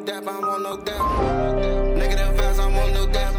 dap, I want no dap. Negative vibes, I want no dap.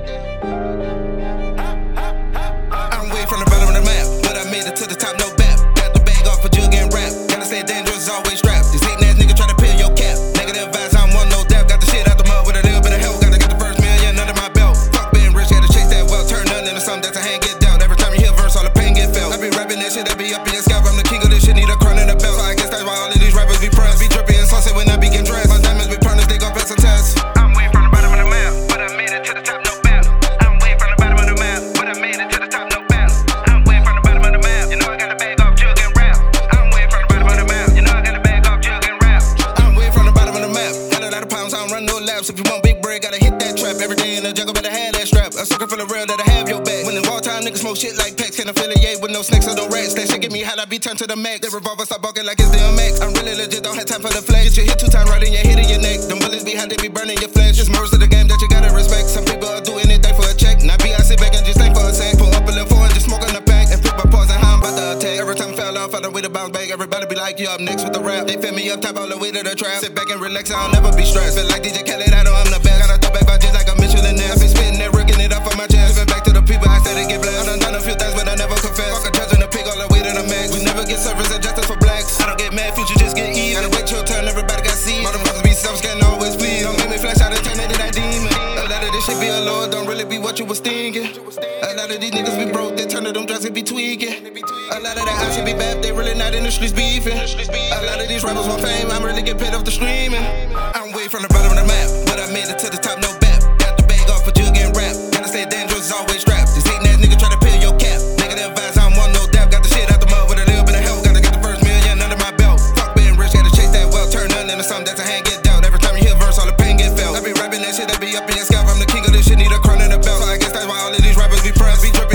I'm way from the bottom of the map, but I made it to the top, no bap. Got the bag off for jug and rap. Gotta stay dangerous, always strapped. These hating ass niggas try to peel your cap. Negative vibes, I want no dap. Got the shit out the mud with a little bit of help. Gotta get the first million under my belt. Fuck being rich, gotta chase that wealth. Turn nothing into something that's a hand get dealt. Every time you hear a verse, all the pain get felt. I be rapping that shit, I be up in your scalp. I'm the king of this shit, need a crown and a belt. So I guess that's why all of these rappers be pressed. Be drippy and saucy when I be getting dressed. My diamonds be partners, they gon' pass a test. I'm way from the bottom of the map, but I made it to the top, no bap. I'm way from the bottom of the map, but I made it to the top, no bap. I'm way from the bottom of the map, you know I got a bag off jug and rap. I'm way from the bottom of the map, you know I got a bag off jug and rap. I'm way from the bottom of the map, got a lot of pounds, I don't run no laps. If you want big bread, gotta hit that trap. Every day in the jungle, better have that strap. A sucker for the real, that'll have your back. When in wartime, niggas smoke shit like packs. Can't affiliate with no snakes or no rats. That shit get me hot, I be turned to the max. That revolver start barking like it's DMX. I'm really legit, don't have time for the flex. Get your hit 2 times right in your head and your neck. Them bullets behind, they be burning your flesh. Just most of the game that you gotta respect. Some people will do anything for a check. Now I sit back and just think for a sec. Pull up a little forward, just smoke on the pack. And pick my pause and how I'm about to attack. Every time I fell off, I don't wait to bounce back. Everybody be like, you up next with the rap. They fill me up top all the way to the trap. Sit back and relax, I'll never be stressed. Feel like DJ Khaled, I know I'm the best. Gotta throw back just like a Michelin nest. I been spitting that, rigging it up for my chest. Giving back to the people, I said they get blessed. I done a few things, but I never confess. Fuck a judge and a pig all the way to the max. We never get service and justice for blacks. I don't get mad, future just get easy. Gotta wait your turn, everybody got seeds. Motherfuckers be self-scanning, always please. Don't make me flash out and turn into that demon. A lot of this shit be a lord, don't really be what you was thinking. A lot of these niggas be broke, they turn to them drugs and be tweaking. A lot of that out shit be bad, they really not in the streets beefing. A lot of these rappers want fame, I'm really get paid off the streaming. I'm way from the bottom of the map, but I made it to the top, no bap. Got the bag off for jug and rap. Gotta stay dangerous, always strapped. These hating ass niggas try to peel your cap. Negative vibes, I don't want no dap. Got the shit out the mud with a little bit of help. Gotta get the first million under my belt. Fuck being rich, gotta chase that wealth. Turn nothing into something that's a hand get dealt. Every time you hear a verse, all the pain get felt. I be rapping that shit, that be up in your scalp. I'm the king of this shit, need a crown and a belt. So I guess that's why all of these rappers be pressed. Be dripping